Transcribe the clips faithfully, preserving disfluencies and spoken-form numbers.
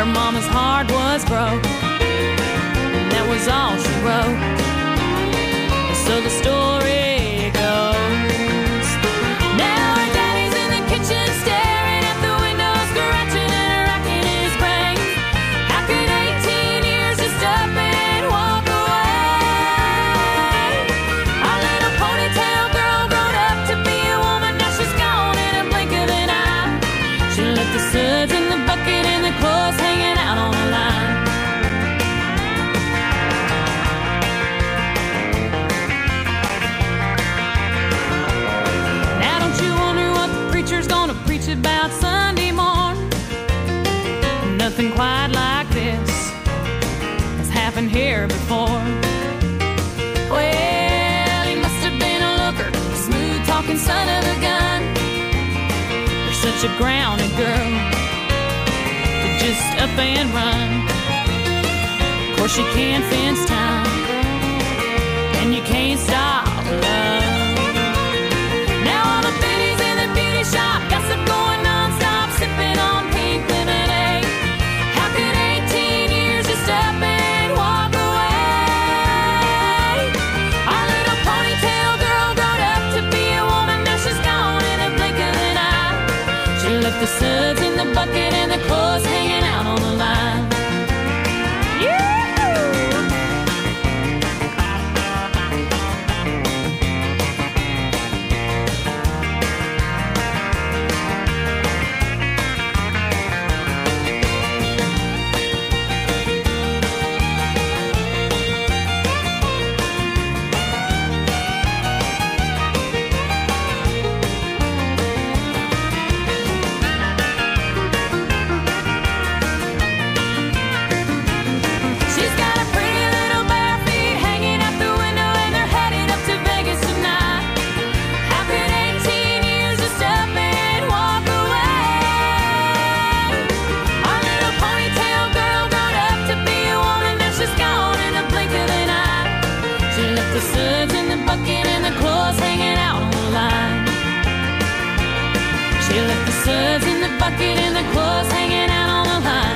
Her mama's heart was broke, and that was all she wrote. So the story goes. Now her daddy's in the kitchen staring at the window, scratching and racking his brain. How could eighteen years just up and walk away? Our little ponytail girl grown up to be a woman, now she's gone in a blink of an eye. She left the suds in the bucket and the clothes hanging out on the line. Now don't you wonder what the preacher's gonna preach about Sunday morn? Nothing quite like this has happened here before. Well, he must have been a looker, a smooth-talking son of a gun. You're such a grounded girl to just up and run. Of course you can't fence time, and you can't stop love. Now all the biddies in the beauty shop gossip going non-stop, sipping on pink lemonade. How could eighteen years just up and walk away? Our little ponytail girl grown up to be a woman, now she's gone in a blink of an eye. She left the suds in the bucket and the clothes hanging out on the line. She's got a pretty little bare feet hanging out the window, and they're headed up to Vegas tonight. How could eighteen years just up and walk away? Our little ponytail girl grown up to be a woman, now she's gone in a blink of an eye. She left the suds in the bucket and the clothes hanging out on the line. She left the suds in the bucket and the clothes hanging out on the line.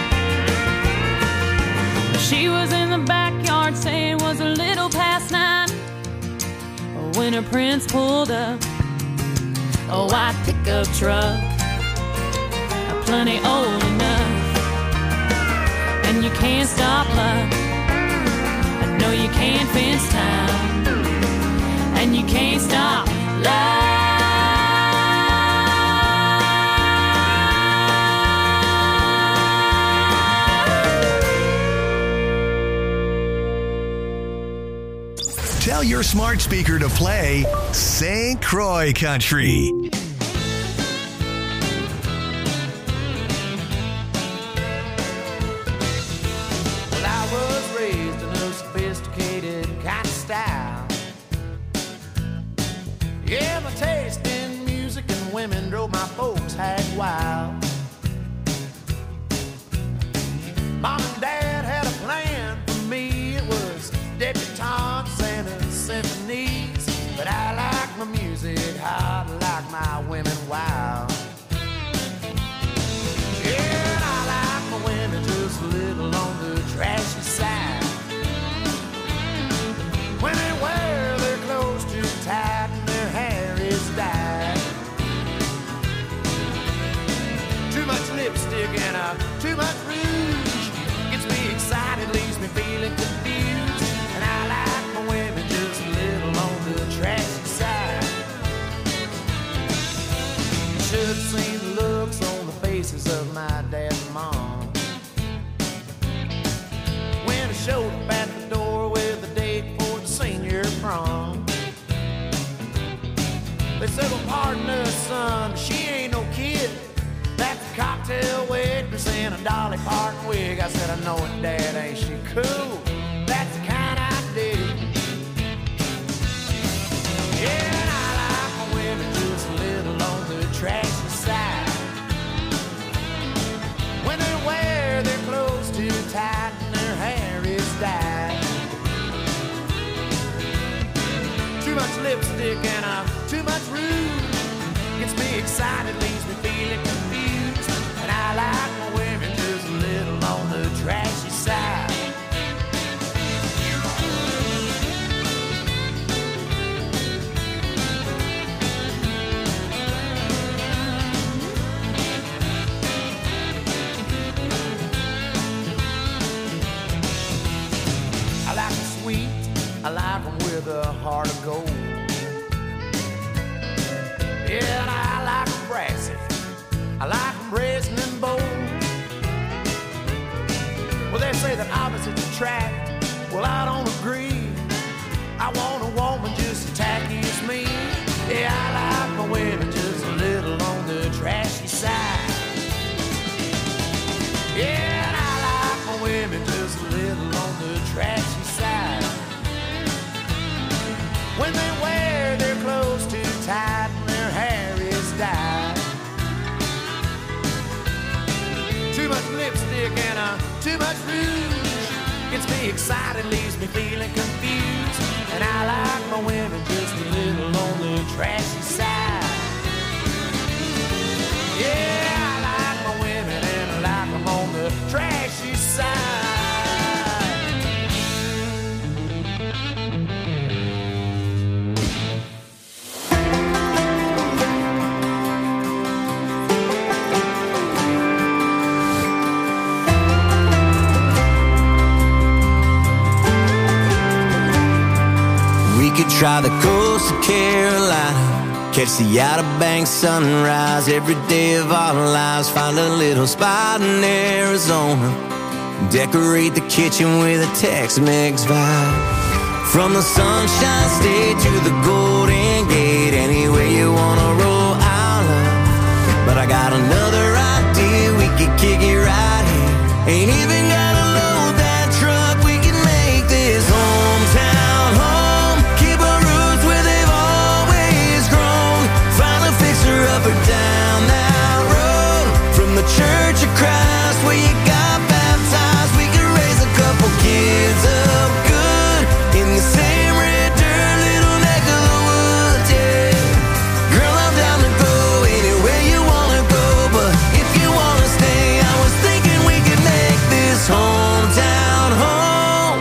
She was in the backyard saying it was a little past nine when her prince pulled up a white pickup truck, plenty old enough. And you can't stop love, I know you can't fence time, and you can't stop love. Tell your smart speaker to play Saint Croix Country. Well, I was raised in a sophisticated kind of style. Yeah, my taste in music and women drove my folks hag wild. Mom and Dad had a plan for me. It was debutantes and symphonies, but I like my music hot, I like my women wild. Yeah, and I like my women just a little on the trashy side. When they wear their clothes too tight and their hair is dyed. Too much lipstick and uh, too much rouge gets me excited, leaves me feeling confused. And I like my women just a little on the trashy side. Should have seen the looks on the faces of my dad and mom when I showed up at the door with a date for the senior prom. They said, well, pardon us, son, she ain't no kid. That's a cocktail waitress in a Dolly Parton wig. I said, I know it, Dad, ain't she cool? That's the kind I dig. Yeah, and I like my women just a little on the trashy side. When they wear their clothes too tight and their hair is dyed. Too much lipstick and uh, too much rouge gets me excited, leaves me feeling confused. And I like my women just a little I like them with a heart of gold. Yeah, and I like them brassy. I like them brazen and bold. Well, they say that opposites attract. Well, I don't agree. I want a woman just as tacky as me. Yeah, I like my women just a little on the trashy side. Yeah, and I like my women just a little on the trashy side. When they wear their clothes too tight and their hair is dyed. Too much lipstick and uh, too much rouge gets me excited, leaves me feeling confused. And I like my women just a little on the trashy side. Yeah, I like my women and I like them on the trashy side. Try the coast of Carolina, catch the Outer Banks sunrise every day of our lives. Find a little spot in Arizona, decorate the kitchen with a Tex-Mex vibe. From the Sunshine State to the Golden Gate, anywhere you wanna roll, I'll love. But I got another idea, we could kick it right here. Ain't even gotta load that truck, we can make this hometown home. Up or down that road, from the Church of Christ where you got baptized, we could raise a couple kids up good in the same red dirt little neck of the woods, yeah. Girl, I'm down to go anywhere you wanna go, but if you wanna stay, I was thinking we could make this hometown home.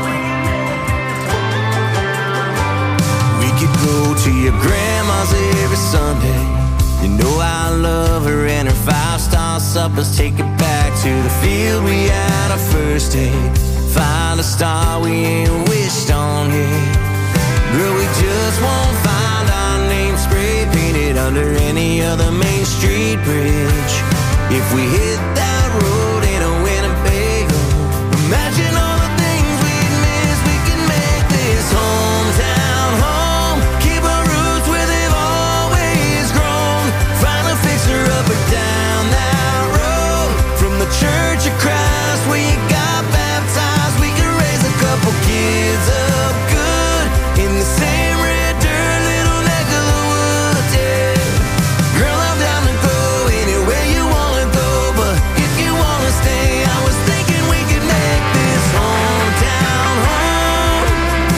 We could go to your grandma's every Sunday. You know I love her and her five-star suppers. Take it back to the field we had our first date. Find a star we ain't wished on yet. Girl, we just won't find our name spray painted under any other Main Street bridge. If we hit that road in a Winnebago, imagine all the things we'd miss. We can make this hometown home. Keep our roots where they've always grown. Find a fixer up or down that road, from the Church of Christ where you got baptized, we can raise a couple kids up good in the same red dirt little neck of the woods, yeah. Girl, I'm down to go anywhere you wanna go, but if you wanna stay, I was thinking we could make this hometown home.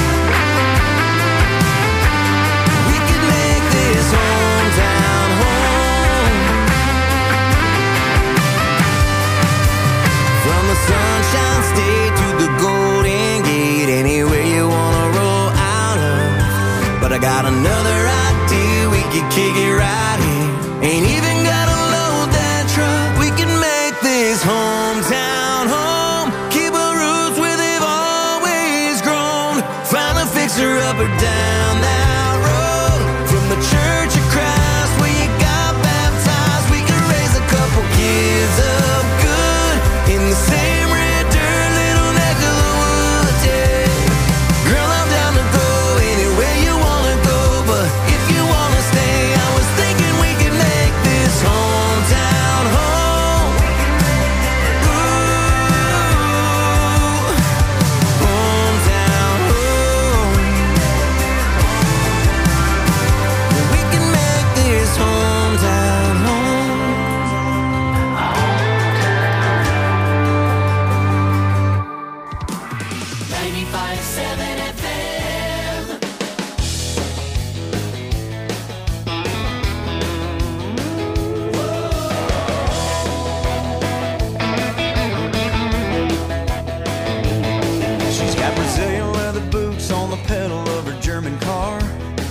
We could make this hometown home. From the Sunshine State to the Golden Gate, anywhere you wanna roll out of. But I got another idea, we could kick it right here. Ain't even gotta load that truck, we can make this hometown home. Keep our roots where they've always grown. Find a fixer up or down that road, from the Church of Christ where you got baptized, we can raise a couple kids up good in the same red dirt little neck of the woods, yeah. Girl, I'm down to go anywhere you wanna go, but if you wanna stay, I was thinking we could make this hometown home. Ooh, hometown home. We can make this hometown home. ninety-five point seven F M. She's got Brazilian leather boots on the pedal of her German car.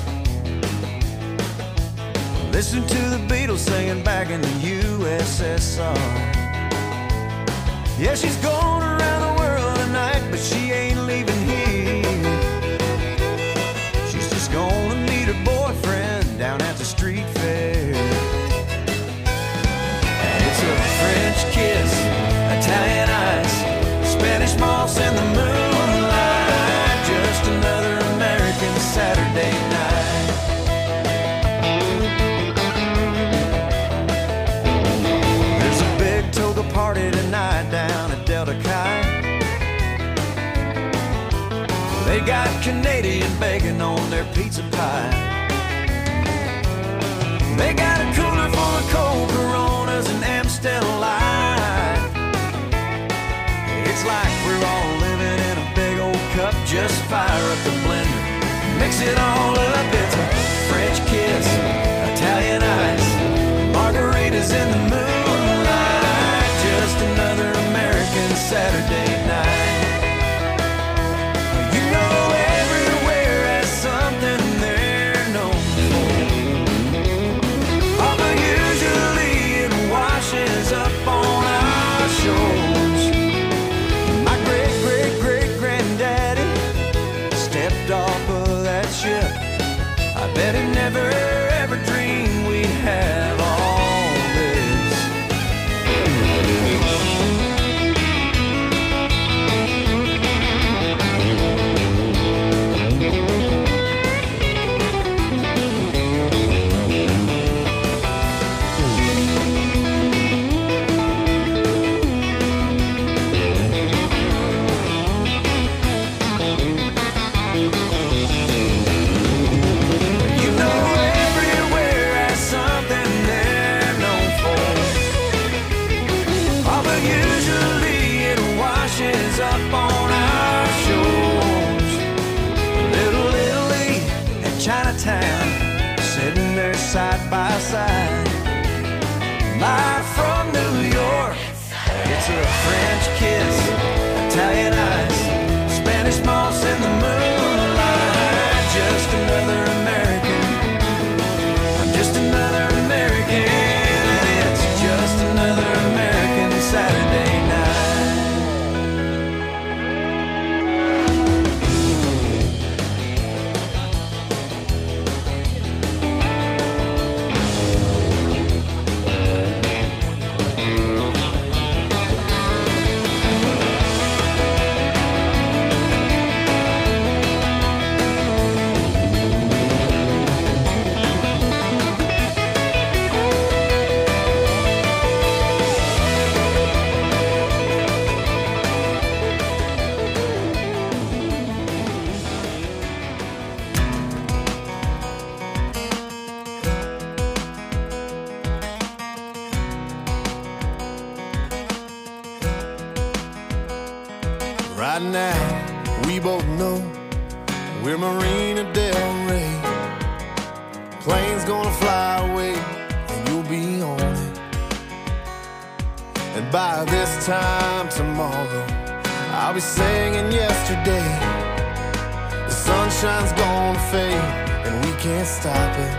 Listen to the Beatles singing back in the U S S R. Yeah, she's going around the world tonight, but she ain't leaving here. right down at Delta Chi. They got Canadian bacon on their pizza pie. They got a cooler full of cold Coronas and Amstel Light. It's like we're all living in a big old cup. Just fire up the blender, mix it all up. It's a French kiss, Italian ice, margaritas in the moonlight. Just another American Saturday night. You know everywhere has something they're known for. Although usually it washes up on our shores. My great, great, great granddaddy stepped off of that ship. I bet he never ever dreamed we'd have all this. You know everywhere has something they're known for. Although usually it washes up on our shores. Little Italy and Chinatown, sitting there side by side. Live from New York, it's a French kiss, Italian ice, Spanish moss in the moonlight. Just another American, I'm just another American, and it's just another American Saturday night. Right now, we both know we're Marina Del Rey. Plane's gonna fly away, and you'll be on it. And by this time tomorrow, I'll be singing yesterday. The sunshine's gonna fade, and we can't stop it.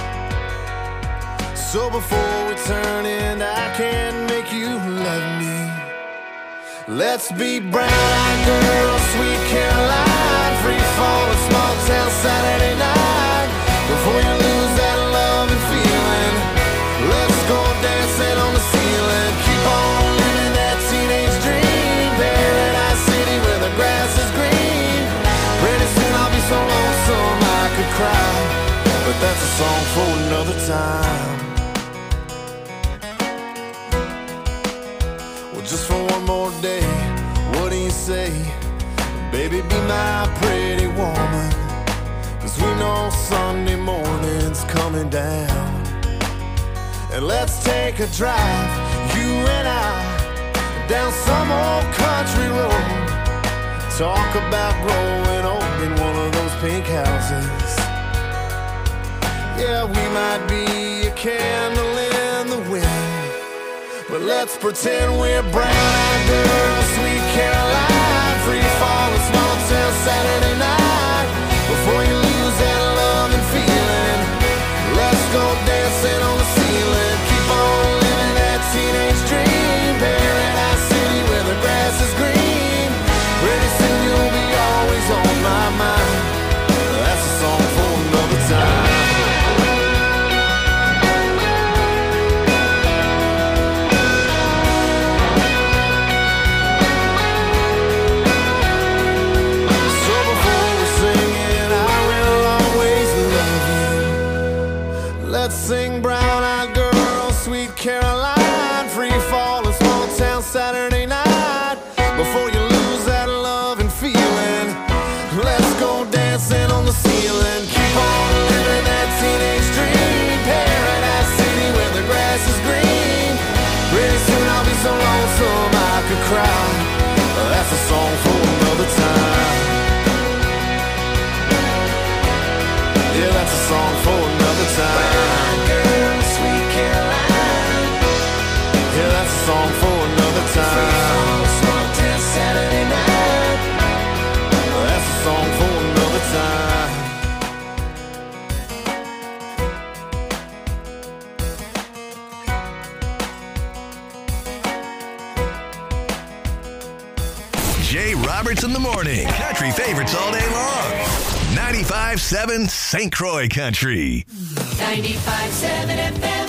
So before we turn in, I can't make you love me. Let's be brown-eyed girls, sweet Caroline, free fall, a small town Saturday night. Before you lose that love and feeling, let's go dancing on the ceiling. Keep on living that teenage dream, Paradise City where the grass is green. Pretty soon I'll be so lonesome I could cry, but that's a song for another time. Just for one more day, what do you say? Baby, be my pretty woman, 'cause we know Sunday morning's coming down. And let's take a drive, you and I, down some old country road. Talk about growing old in one of those pink houses. Yeah, we might be a candle in the wind, but let's pretend we're brown-eyed girls, sweet Caroline, free fall, a small town Saturday night. Before you lose that love and feeling, let's go dancing on the ceiling. Keep on living that teenage dream, Paradise City where the grass is green. Pretty soon you'll be always on my mind. That's a song for another time. Let's sing brown-eyed girl, sweet Caroline, free fall, a small town Saturday night. Jay Roberts in the morning. Country favorites all day long. ninety-five seven Saint Croix Country. ninety-five seven F M.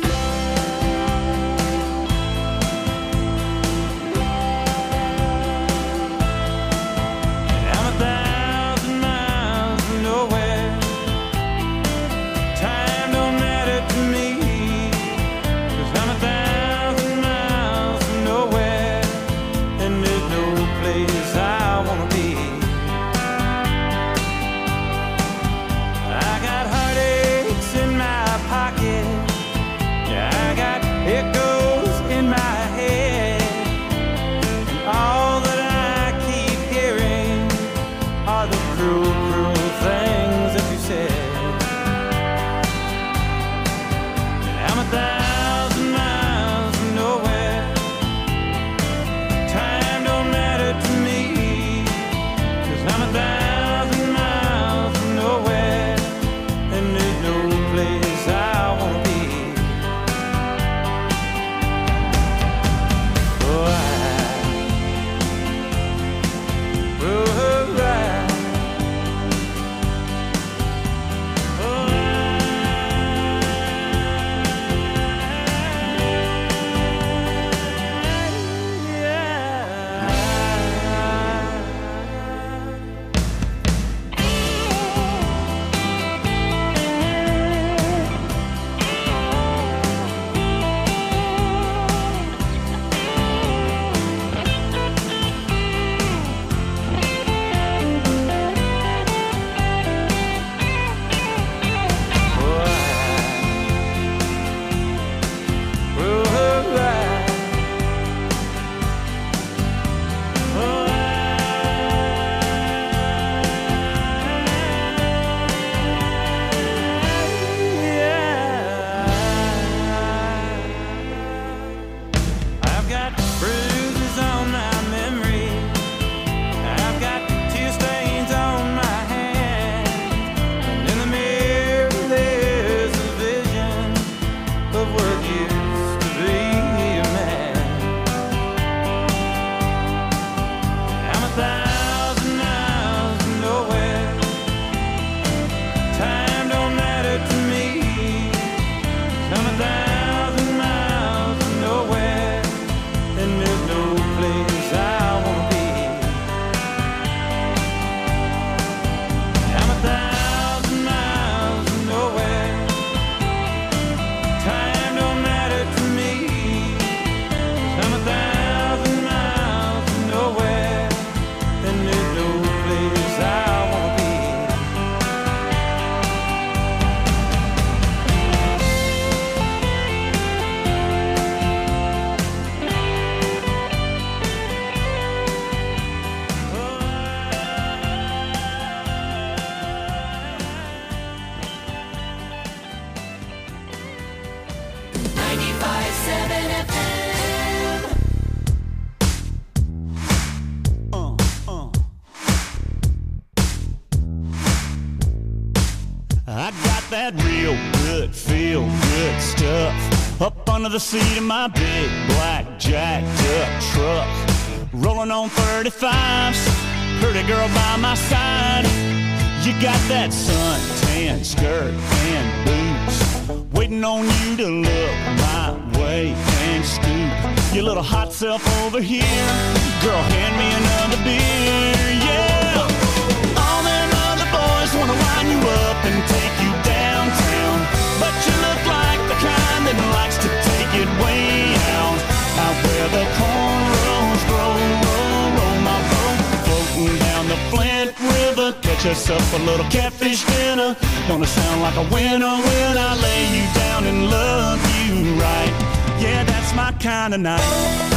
That real good, feel good stuff up under the seat of my big black jacked up truck, rolling on thirty-fives, pretty girl by my side. You got that suntan skirt and boots, waiting on you to look my way and scoop your little hot self over here. Girl, hand me another beer, yeah. All them other boys wanna line you up and take you downtown, but you look like the kind that likes to take it way out, out where the cornrows grow, roll, roll my boat, floating down the Flint River, catch us up a little catfish dinner. Gonna sound like a winner when I lay you down and love you right. Yeah, that's my kind of night.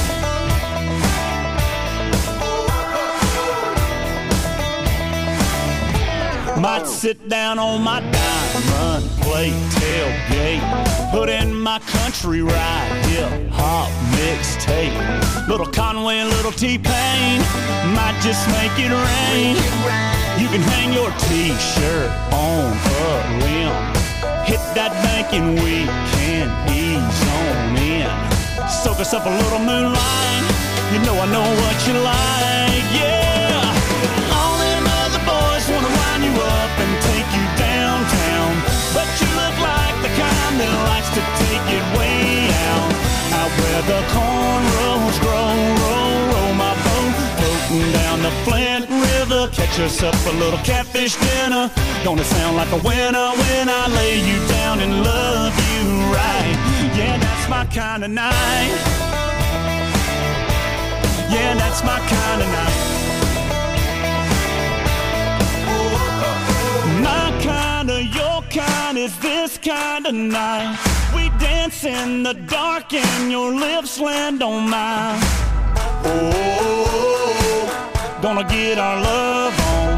Might sit down on my diamond plate tailgate, put in my country ride, hip hop mixtape. Little Conway, little T-Pain, might just make it rain. You can hang your t-shirt on a limb, hit that bank and we can ease on in. Soak us up a little moonlight, you know I know what you like, yeah. the cornrows grow. Roll, roll my boat, floating down the Flint River. Catch us up a little catfish dinner. Gonna sound like a winner when I lay you down and love you right. Yeah, that's my kind of night. Yeah, that's my kind of night. My kind of, your kind is this kind of night. We dance in the dark and your lips land on mine. Oh, gonna get our love on.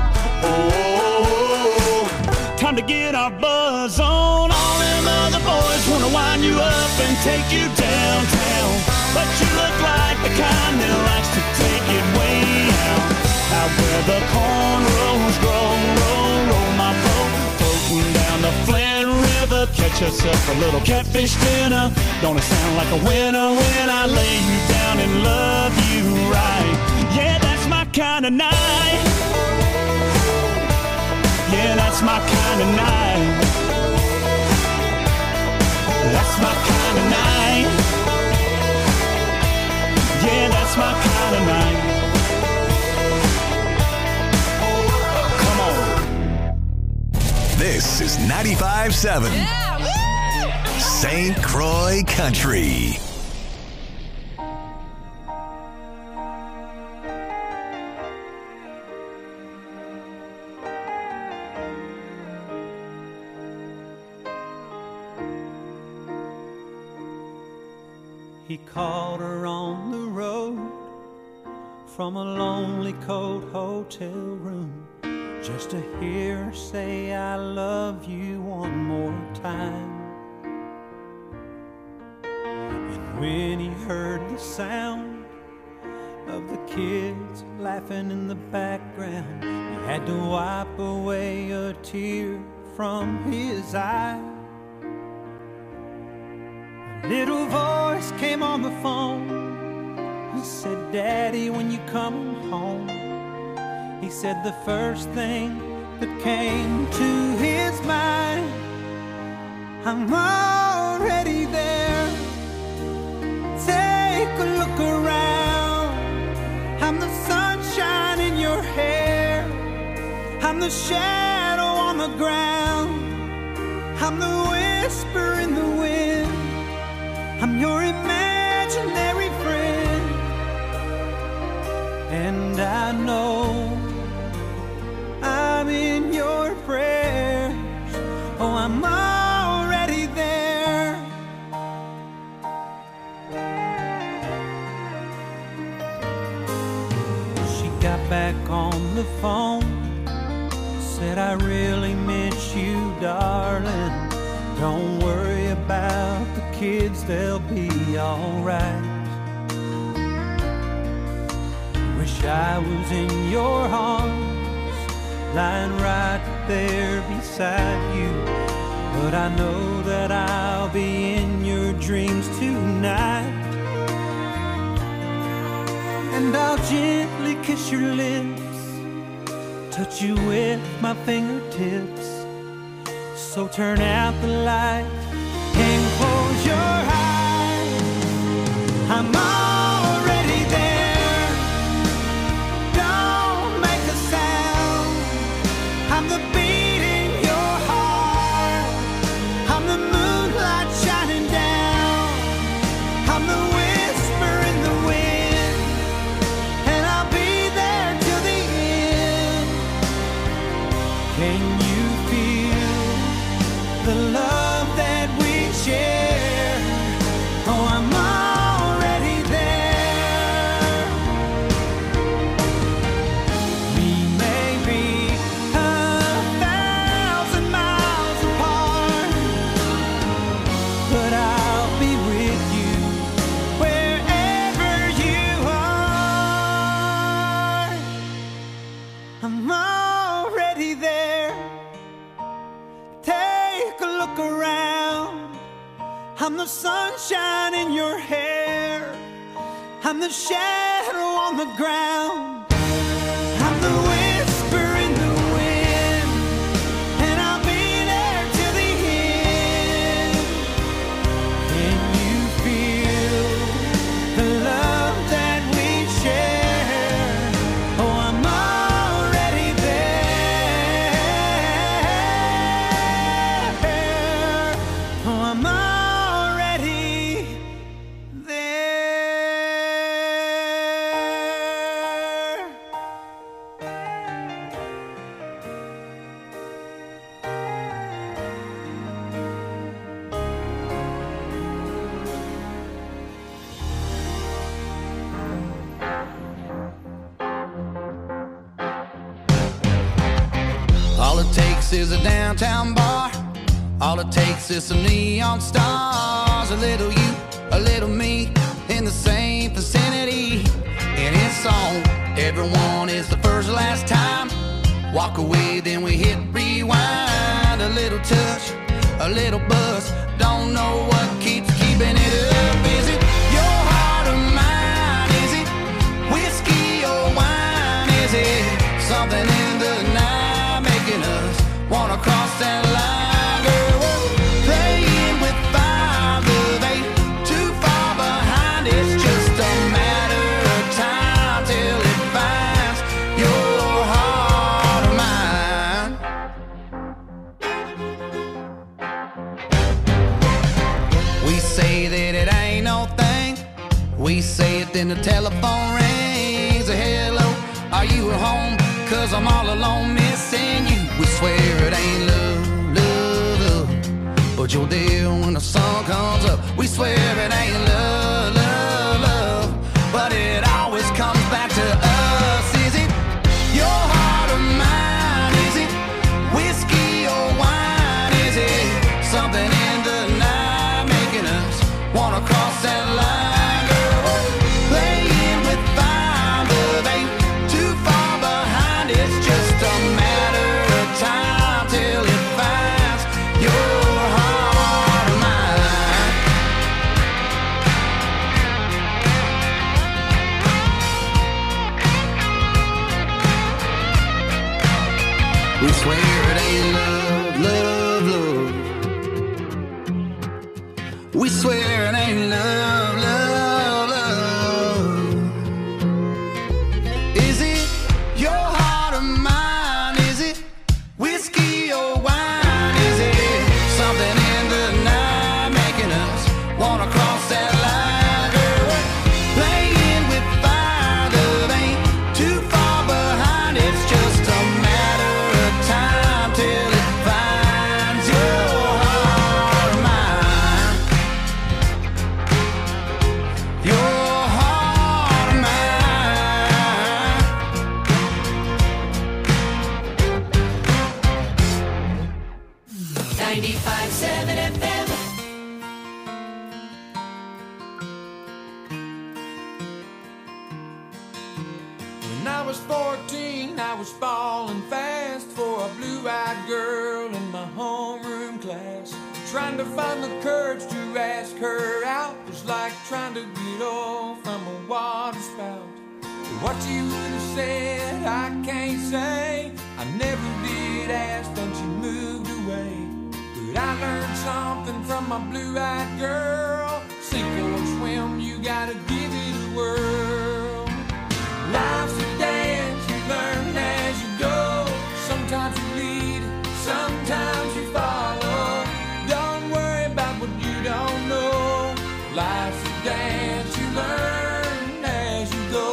Oh, time to get our buzz on. All them other boys wanna wind you up and take you downtown, but you look like the kind that likes to take it way out. Out where the cornrows grow, roll, roll my boat, floating down the Flint River. Catch us up a little catfish dinner. Gonna sound like a winner when I lay you down and love you right. Yeah, that's my kind of night. Yeah, that's my kind of night. That's my kind of night. Yeah, that's my kind of night. Come on. This is ninety-five seven Saint Croix Country. He called her on the road from a lonely cold hotel room, just to hear her say I love you one more time. And when he heard the sound of the kids laughing in the background, he had to wipe away a tear from his eye. A little voice came on the phone. He said, Daddy, when you come home. He said the first thing that came to his mind, I'm already there. Take a look around. I'm the sunshine in your hair. I'm the shadow on the ground. I'm the whisper in the wind. I'm your imaginary friend. And I know I'm in your prayers. Oh, I'm already there. She got back on the phone, said I really miss you, darling. Don't worry about the kids, they'll be alright. Wish I was in your arms, lying right there beside you. But I know that I'll be in your dreams tonight. And I'll gently kiss your lips, touch you with my fingertips. So turn out the light and close your eyes. I'm already there. Don't make a sound. I'm the beat in your heart. I'm the moonlight shining down. I'm the whisper in the wind. And I'll be there till the end. Can you feel the love that we share? Oh, I'm already there. We may be a thousand miles apart, but I'll be with you wherever you are. I'm already there. Take a look around. I'm the sunshine in your hair. I'm the shadow on the ground. I'm the whisper in the wind. And I'll be there till the end. Can you feel This is a downtown bar. All it takes is some neon stars. A little you, a little me, in the same vicinity. And it's on. Everyone is the first last time. Walk away, then we hit rewind. A little touch, a little buzz. Don't know what keeps keeping it up. Is it your heart or mine? Is it whiskey or wine? Is it something in the night making us wanna cross that line? Girl, we're playing with five of eight, too far behind. It's just a matter of time till it finds your heart or mine. We say that it ain't no thing. We say it, then the telephone rings. A hello, are you at home? Cause I'm all alone missing you. We swear it ain't love, love, love, but you're there when the sun comes up. We swear it ain't love, love, love, but it always comes back to us. Is it your heart or mine? Is it whiskey or wine? Is it something in the night making us wanna cross that line? Girl, we're playing with five of eight, too far behind. It's just a matter of time till it finds your heart or mine. We swear it ain't love, love, love. We swear it ain't love, love, love. Is it your heart or mine? Is it whiskey or wine? Is it something in the night making us wanna cross that line? Girl, we're playing with fire that ain't too far behind. It's just a matter of time till it finds your heart or mine. Your heart or mine. ninety-five seven F M. When I was fourteen, I was falling fast for a blue-eyed girl in my homeroom class. Trying to find the courage to ask her out was like trying to get oil from a water spout. What you would have said, I can't say. I never did ask, then she moved away. But I learned something from my blue-eyed girl. Sink or swim, you gotta give it a whirl. Life's a dance, you learn as you go. Sometimes you lead, sometimes you follow. Don't worry about what you don't know. Life's a dance, you learn as you go.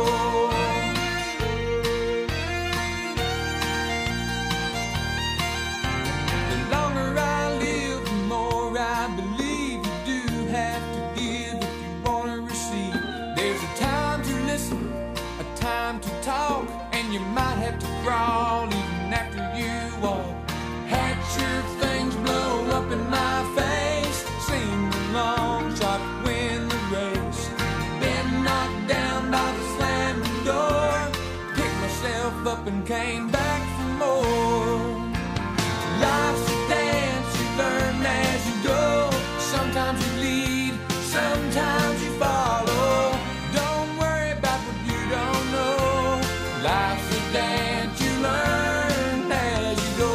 The longer I live, the more I believe you do have to give if you want to receive. There's a time to listen, a time to talk, and you might have to crawl even after you walk. Had your things blow up in my face, sing the long shot, win the race. Been knocked down by the slamming door, picked myself up and came back for more. Life's a dance, you learn as you go. Sometimes you lead, sometimes you follow. Don't worry about what you don't know. Life's a dance, you learn as you go.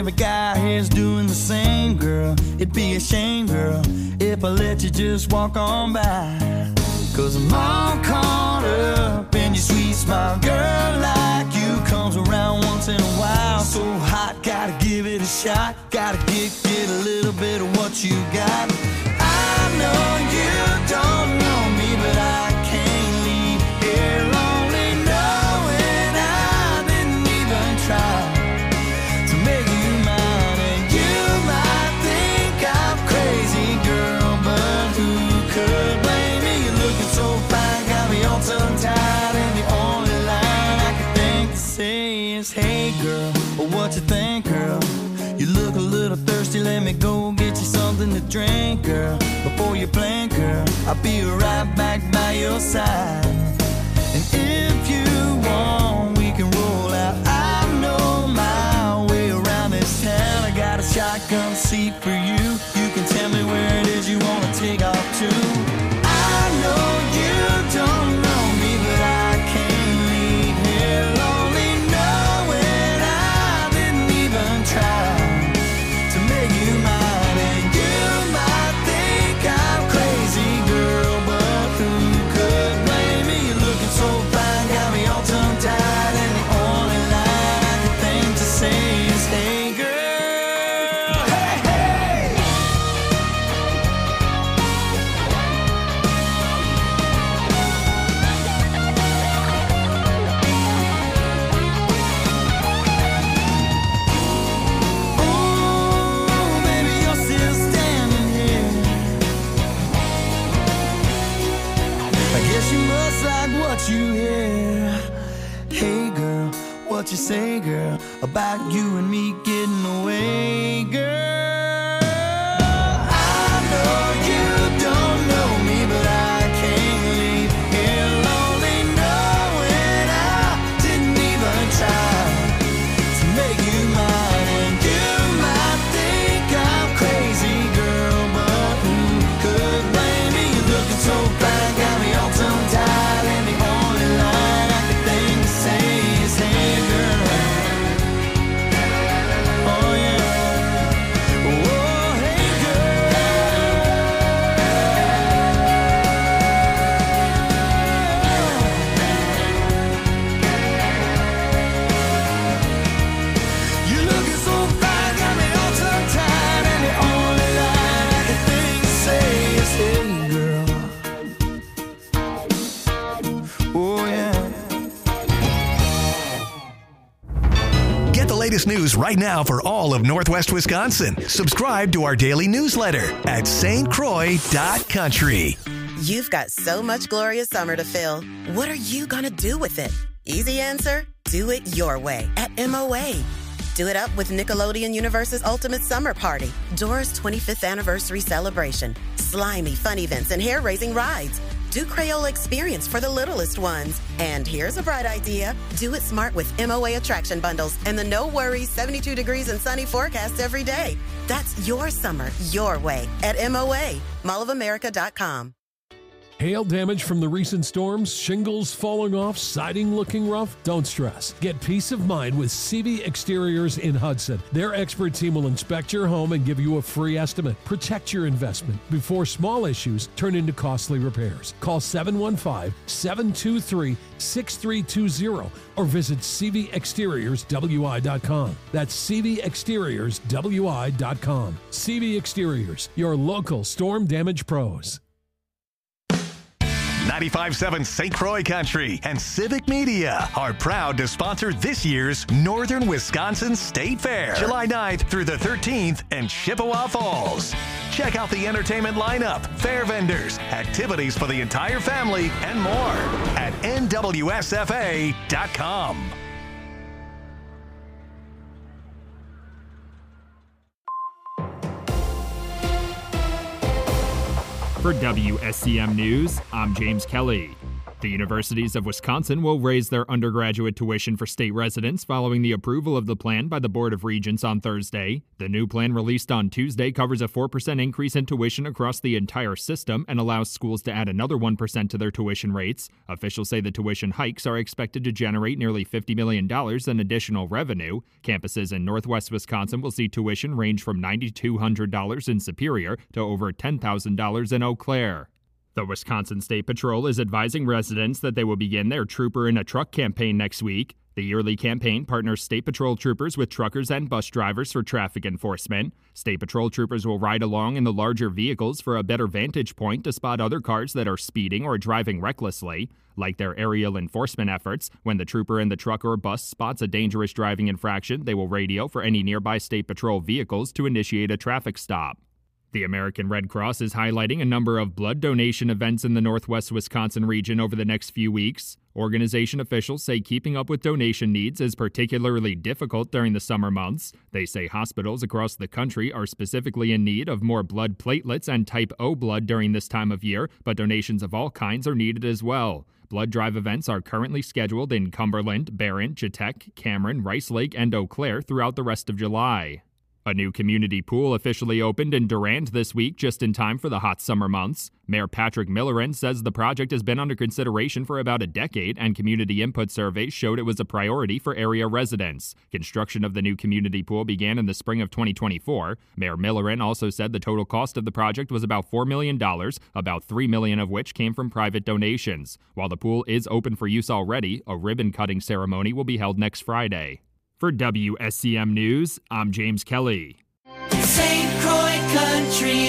every guy here's doing the same, girl. It'd be a shame, girl, if I let you just walk on by. Cause I'm all caught up in your sweet smile. Girl like you comes around once in a while. So hot, gotta give it a shot. Gotta get, get a little bit of what you got. I know you don't know me, but I can't leave here lonely, knowing I didn't even try to make you mine. And you might think I'm crazy, girl, but who could blame me? You're looking so fine, got me all tongue-tied, and the only line I can think to say is, hey girl, well, what you think, girl? You look a little thirsty, let me go get you something to drink, girl. Before you blink, girl, I'll be right back by your side. And if you want, we can roll out. I know my way around this town. I got a shotgun seat for you. You can tell me where it is you want to take off to. I know you don't know me, but I can't leave here lonely, knowing I didn't even try to make you mine. And you might think I'm crazy, girl, but who could blame me? You're looking so fine, got me all tongue-tied, and the only line I can think to say is, hey girl, hey, hey. Ooh, baby, you're still standing here. I guess you must like what you hear. Hey girl, what you say, girl, about you and me getting away, girl? I know you don't know me, but I can't leave here lonely, knowing I didn't even try to make you mine. And you might think I'm crazy, girl, but who could blame me? You're looking so fine, got me all tongue-tied, and the only line I can think to say is, hey girl. Oh yeah. Oh hey girl. You looking so fine, got me all tongue-tied, and the only line I can think to say is, hey girl. Oh yeah. Get the latest news right now for all of Northwest Wisconsin. Subscribe to our daily newsletter at S T Croix dot country. You've got so much glorious summer to fill. What are you going to do with it? Easy answer, do it your way at M O A. Do it up with Nickelodeon Universe's Ultimate Summer Party, Dora's twenty-fifth anniversary celebration, slimy fun events and hair-raising rides. Do Crayola Experience for the littlest ones. And here's a bright idea. Do it smart with M O A attraction bundles and the no worries seventy-two degrees and sunny forecast every day. That's your summer, your way at M O A, mall of america dot com. Hail damage from the recent storms, shingles falling off, siding looking rough? Don't stress. Get peace of mind with C V Exteriors in Hudson. Their expert team will inspect your home and give you a free estimate. Protect your investment before small issues turn into costly repairs. Call seven one five, seven two three, six three two zero or visit C V Exteriors W I dot com. That's C V Exteriors W I dot com. C V Exteriors, your local storm damage pros. ninety-five point seven Saint Croix Country and Civic Media are proud to sponsor this year's Northern Wisconsin State Fair, July ninth through the thirteenth in Chippewa Falls. Check out the entertainment lineup, fair vendors, activities for the entire family, and more at N W S F A dot com. For W S C M News, I'm James Kelly. The universities of Wisconsin will raise their undergraduate tuition for state residents following the approval of the plan by the Board of Regents on Thursday. The new plan released on Tuesday covers a four percent increase in tuition across the entire system and allows schools to add another one percent to their tuition rates. Officials say the tuition hikes are expected to generate nearly fifty million dollars in additional revenue. Campuses in Northwest Wisconsin will see tuition range from nine thousand two hundred dollars in Superior to over ten thousand dollars in Eau Claire. The Wisconsin State Patrol is advising residents that they will begin their Trooper in a Truck campaign next week. The yearly campaign partners State Patrol troopers with truckers and bus drivers for traffic enforcement. State Patrol troopers will ride along in the larger vehicles for a better vantage point to spot other cars that are speeding or driving recklessly. Like their aerial enforcement efforts, when the trooper in the truck or bus spots a dangerous driving infraction, they will radio for any nearby State Patrol vehicles to initiate a traffic stop. The American Red Cross is highlighting a number of blood donation events in the Northwest Wisconsin region over the next few weeks. Organization officials say keeping up with donation needs is particularly difficult during the summer months. They say hospitals across the country are specifically in need of more blood platelets and type O blood during this time of year, but donations of all kinds are needed as well. Blood drive events are currently scheduled in Cumberland, Barron, Chetek, Cameron, Rice Lake, and Eau Claire throughout the rest of July. A new community pool officially opened in Durand this week just in time for the hot summer months. Mayor Patrick Millerin says the project has been under consideration for about a decade, and community input surveys showed it was a priority for area residents. Construction of the new community pool began in the spring of twenty twenty-four. Mayor Millerin also said the total cost of the project was about four million dollars, about three million dollars of which came from private donations. While the pool is open for use already, a ribbon-cutting ceremony will be held next Friday. For W S C M News, I'm James Kelly. Saint Croix Country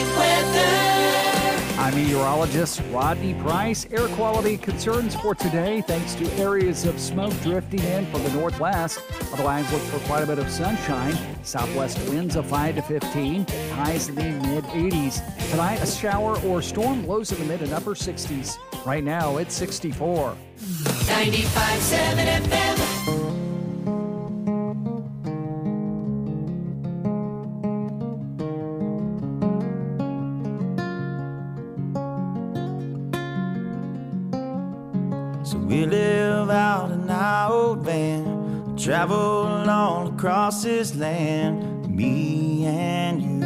Weather. I'm meteorologist Rodney Price. Air quality concerns for today thanks to areas of smoke drifting in from the northwest. Otherwise, look for quite a bit of sunshine. Southwest winds of five to fifteen, highs in the mid eighties. Tonight, a shower or storm, lows in the mid and upper sixties. Right now, it's sixty-four. ninety-five point seven F M. We live out in our old van, travel all across this land, me and you.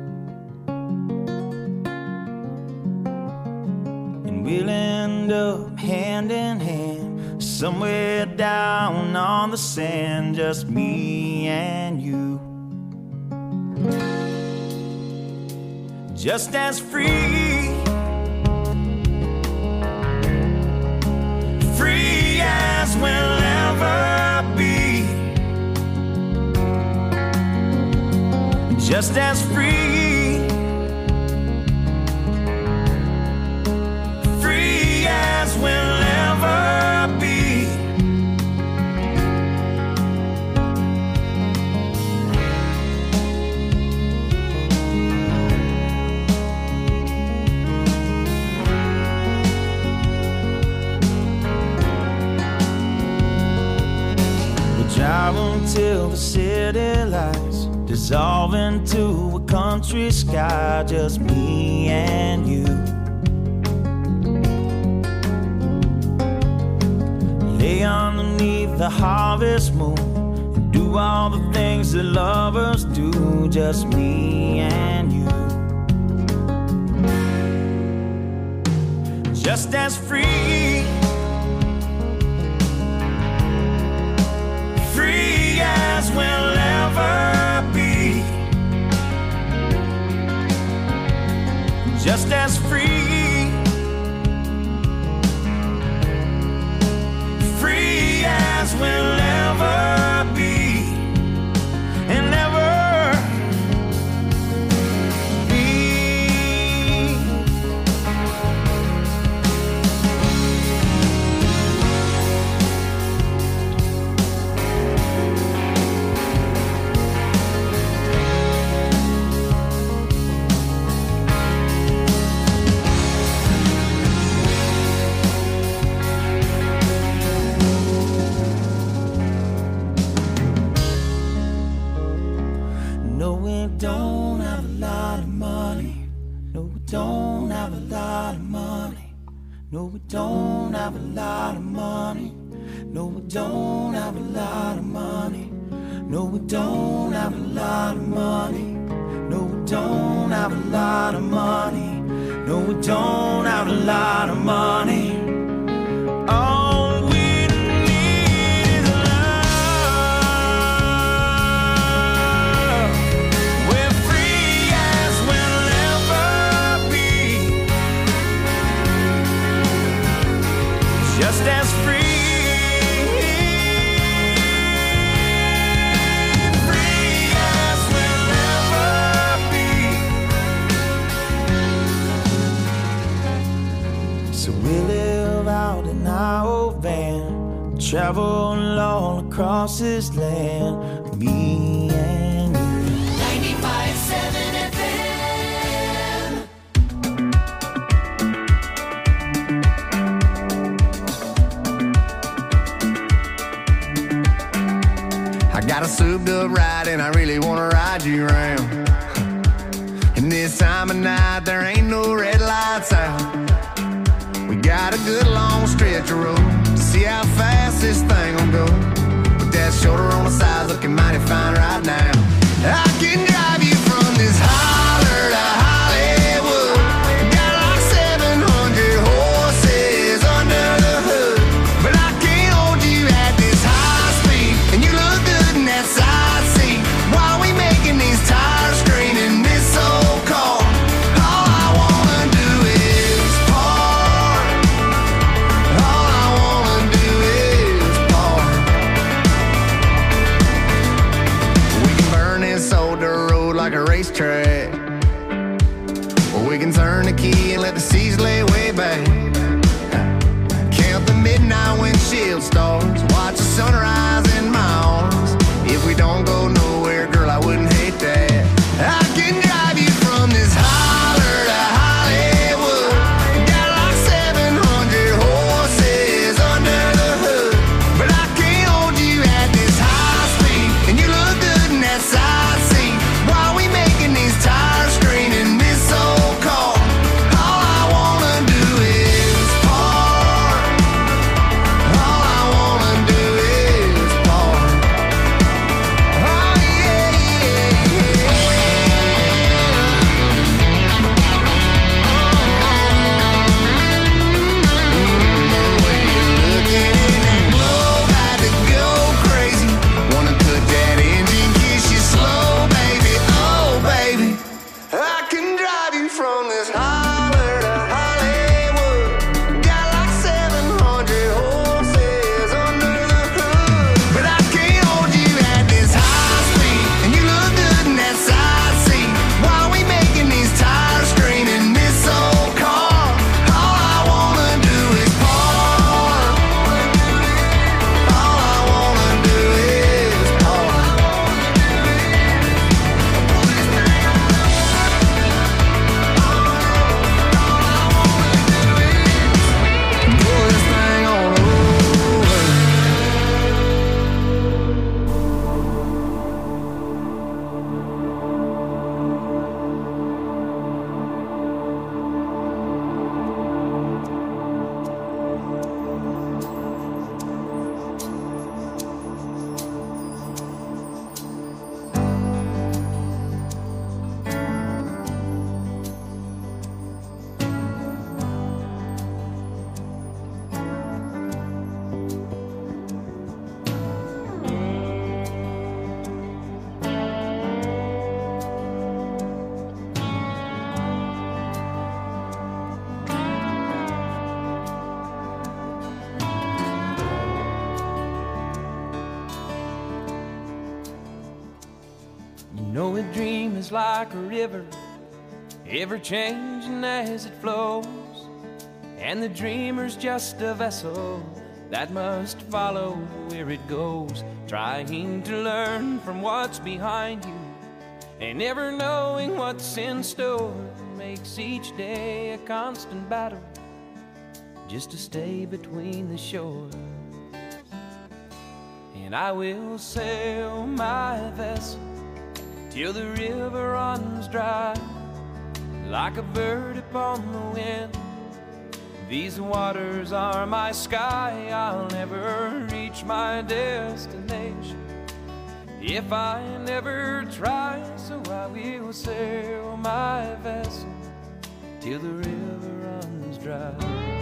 And we'll end up hand in hand, somewhere down on the sand, just me and you. Just as free, free as we'll ever be, just as free, free as we'll ever be. Drive until the city lights dissolve into a country sky, just me and you. Lay underneath the harvest moon and do all the things that lovers do, just me and you. Just as free, free as we'll ever be, just as free, free as we'll ever be, and ever be. No, we don't have a lot of money. No, we don't have a lot of money. No, we don't have a lot of money. No, we don't have a lot of money. No, we don't have a lot of money. No, we don't have a lot of money. No, we don't have a lot of money. All we need is love. We're free as we'll ever be. Just as free. Travel all across this land, me and you. ninety-five point seven F I got a souped up ride and I really wanna ride you around. And this time of night there ain't no red lights out. We got a good long stretch of road. See how fast this thing will go. With that shoulder on the side looking mighty fine right now. I can drive you from this holler to Hollywood. Got like seven hundred horses under the hood. But I can't hold you at this high speed. And you look good in that side seat. While we making these tires screaming this old car. All I wanna do is park. All I wanna do is park. We can burn this old dirt road like a racetrack. Or we can turn the key and let the seas lay way back. Count the midnight windshield stars. Watch the sunrise in my arms. If we don't go nowhere, girl, I wouldn't hate that. I can drive you from this holler to Hollywood. Got like seven hundred horses under the hood. But I can't hold you at this high speed. And you look good in that side seat. While we making these tires screaming this old car. All I wanna do is park. All I wanna do is park. Oh yeah, yeah, yeah. The way you're looking in that globe had to go crazy. Wanna put that engine, kiss you slow, baby. Oh, baby. I can drive you from this holler to Hollywood. Got like seven hundred horses under the hood. But I can't hold you at this high speed. And you look good in that side seat. While we making these tires screaming this old car. All I wanna do is park. All I wanna do is park. Pull this thing on over. You know a dream is like a river, ever changing as it flows. And the dreamer's just a vessel that must follow where it goes, trying to learn from what's behind you and never knowing what's in store. Makes each day a constant battle just to stay between the shore. And I will sail my vessel till the river runs dry, like a bird upon the wind. These waters are my sky, I'll never reach my destination if I never try, so I will sail my vessel till the river runs dry.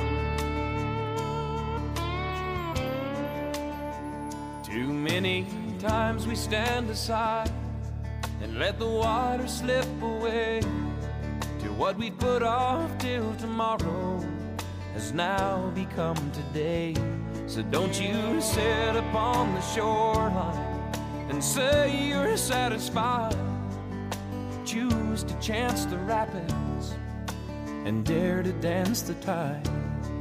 Too many times we stand aside and let the water slip away to what we put off till tomorrow has now become today. So don't you sit upon the shoreline and say you're satisfied. Choose to chance the rapids and dare to dance the tide.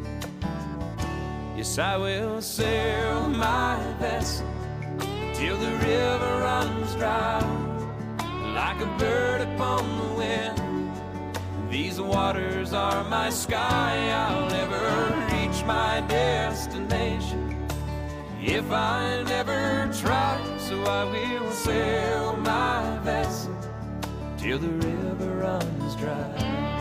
Yes, I will sail my vessel till the river runs dry, like a bird upon the wind. These waters are my sky, I'll never reach my destination if I never try, so I will sail my vessel till the river runs dry.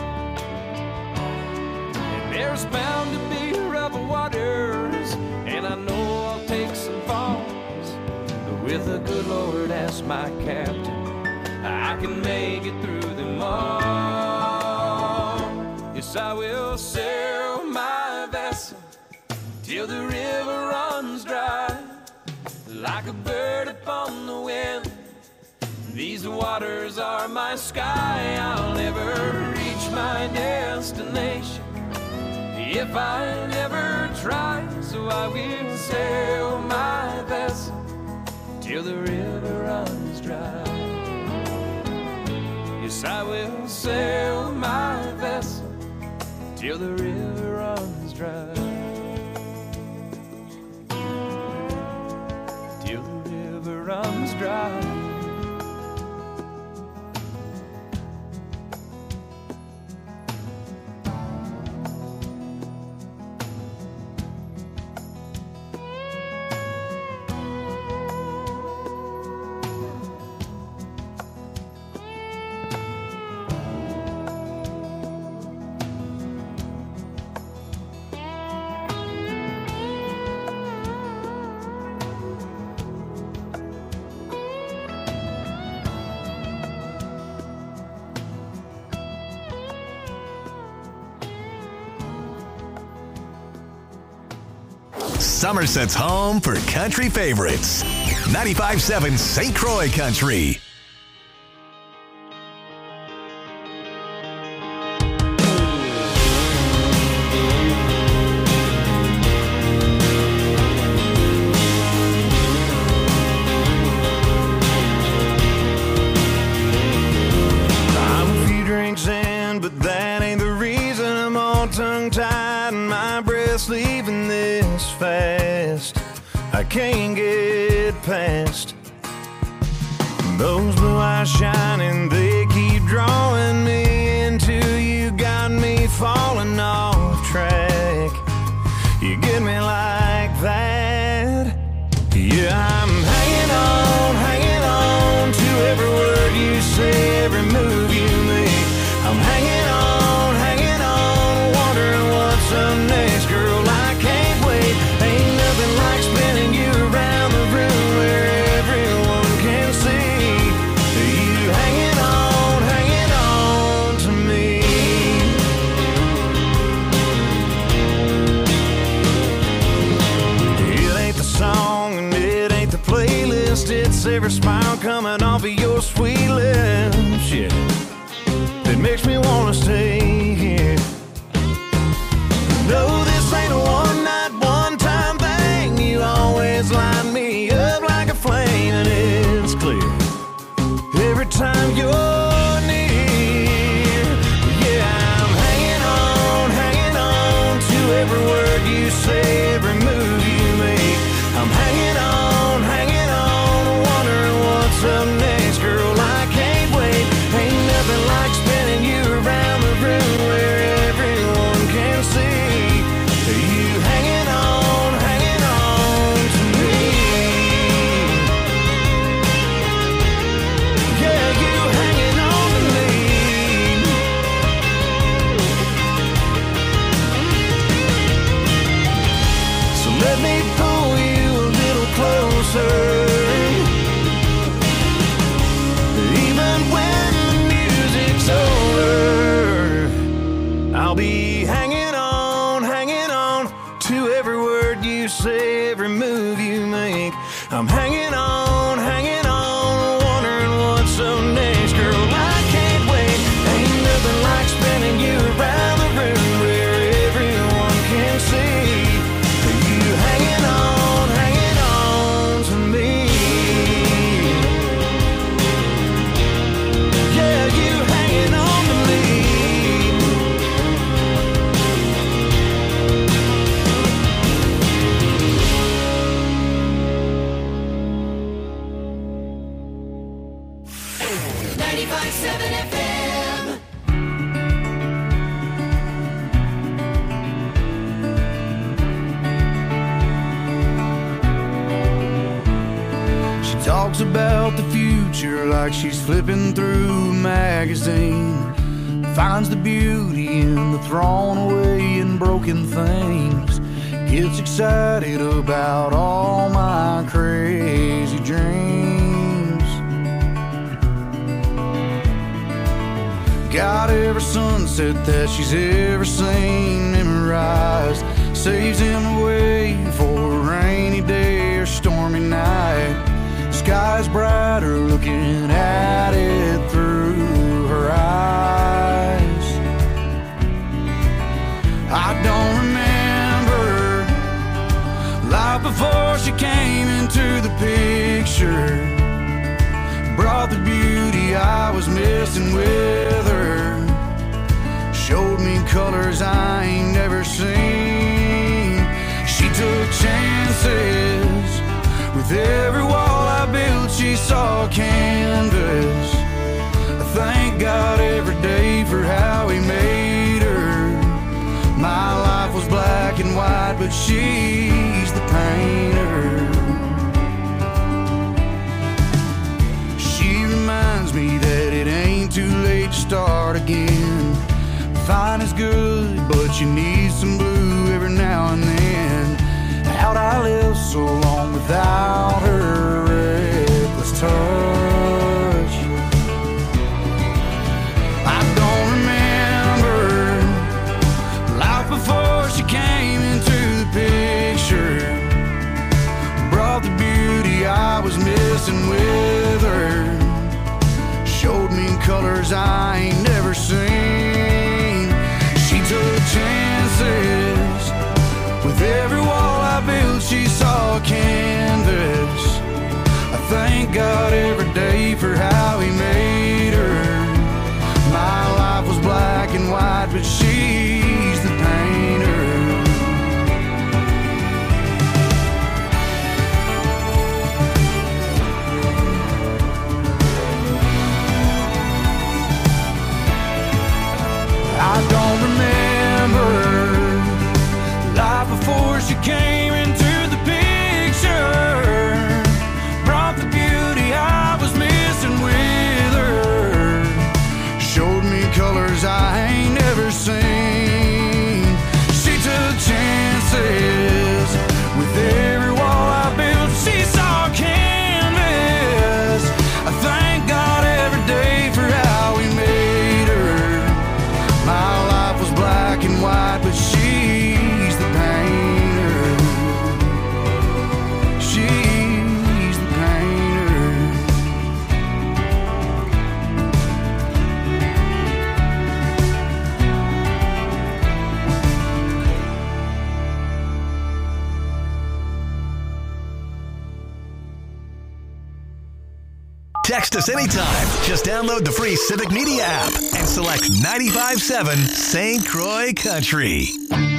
And there's bound to be rough waters, and I know I'll take some falls, but with the good Lord as my captain, I can make it through them all. Yes, I will sail my vessel till the river runs dry, like a bird upon the wind. These waters are my sky, I'll never reach my destination if I never try, so I will sail my vessel till the river runs dry. Yes, I will sail my vessel till the river runs dry. Till the river runs dry. Somerset's home for country favorites. ninety-five point seven Saint Croix Country. I'm a few drinks in, but that ain't the reason I'm all tongue-tied and my breath's leaving this fast. I can't get past those blue eyes shining, they keep drawing me into you, got me falling off track. You get me like that. Yeah, I'm hanging on, hanging on to every word you say, every move you make. I'm hanging on, hanging on, wondering what's up next, girl. I can't wait. Ain't nothing like spinning you around the room where everyone can see you hanging on, hanging on to me. It ain't the song and it ain't the playlist, it's every smile coming off of your sweet lips, yeah, that makes me wanna stay here. No, this ain't a one night, one time thing. You always light me up like a flame, and it's clear every time you're near. Yeah, I'm hanging on, hanging on to every word you say, every move you make. I'm hanging on, hanging on, wondering what's up next, girl. I can't wait. Ain't nothing like spinning you around the room F M. She talks about the future like she's flipping through a magazine. Finds the beauty in the thrown away and broken things. Gets excited about all my crazy dreams. Got every sunset that she's ever seen memorized. Saves him away for a rainy day or stormy night. Sky's brighter looking at it through her eyes. I don't remember life before she came into the picture. Brought the beauty I was missing with her. Showed me colors I ain't never seen. She took chances. With every wall I built, she saw a canvas. I thank God every day for how he made her. My life was black and white, but she's the painter. She reminds me that it ain't too late to start again. Fine is good, but you need some blue every now and then. How'd I live so long without her reckless touch? I don't remember life before she came into the picture. Brought the beauty I was missing with her. Showed me colors I ain't never seen. She took chances. With every wall I built, she saw a canvas. I thank God every day for how he made her. My life was black and white, but she's the painter. I don't remember life before she came into the picture. Brought the beauty I was missing with her. Showed me colors I ain't never seen. She took chances. With every wall I built, she saw a canvas. I thank God every day for how he made her. My life was black and white, but she's the painter. She's the painter. Text us anytime. Just download the free Civic Media app and select ninety-five point seven Saint Croix Country.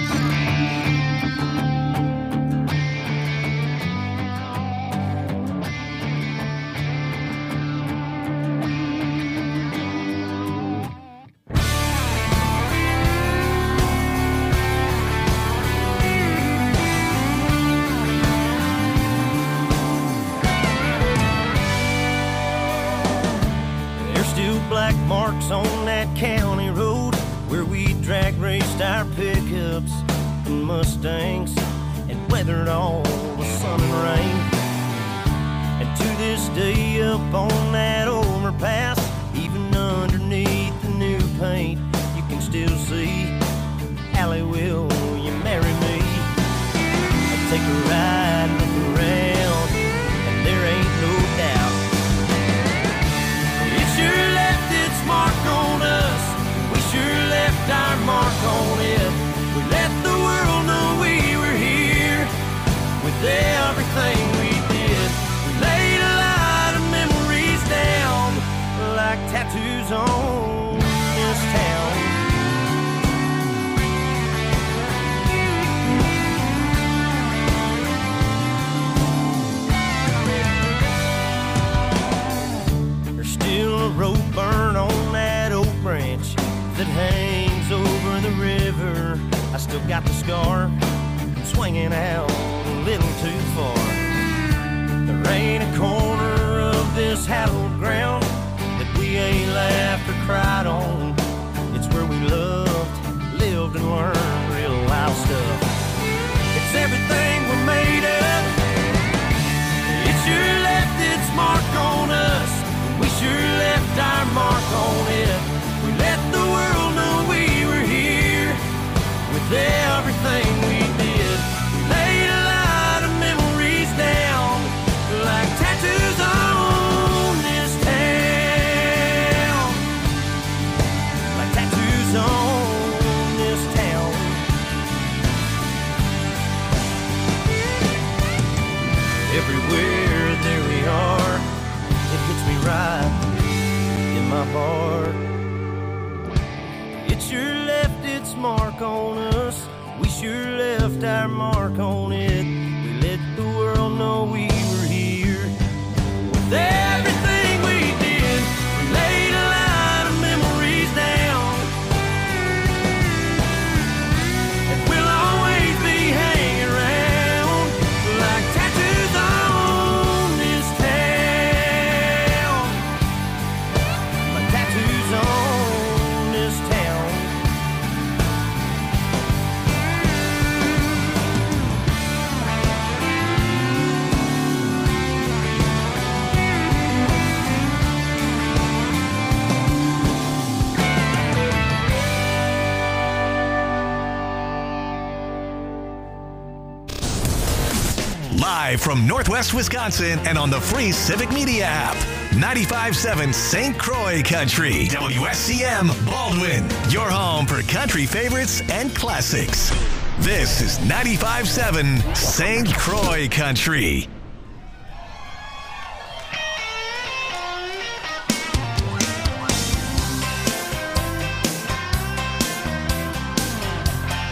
Black marks on that county road where we drag raced our pickups and Mustangs and weathered all the sun and rain. And to this day up on that overpass, even underneath the new paint, you can still see, Allie, will you marry me? I'll take a ride, look around, and there ain't no doubt it sure left its mark on us. We sure left our mark on it. We let the world know we were here with everything we did. We laid a lot of memories down got the scar from swinging out a little too far. There ain't a corner of this hallowed ground that we ain't laughed or cried on. It's where we loved, lived, and learned real life stuff. It's everything we're made of. It sure left its mark on us. We sure left our mark on it. We let the world know we were here with everything we did. We laid a lot of memories down like tattoos on this town. Like tattoos on this town. Everywhere there we are, it hits me right in my heart. It sure left its mark on us. We sure left our mark on it. We let the world know we were here with everything we did. We laid a lot of memories down, and we'll always be hanging around like tattoos on this town. Like tattoos on this town. Live from Northwest Wisconsin and on the free Civic Media app. ninety-five point seven Saint Croix Country. W S C M Baldwin. Your home for country favorites and classics. This is ninety-five point seven Saint Croix Country.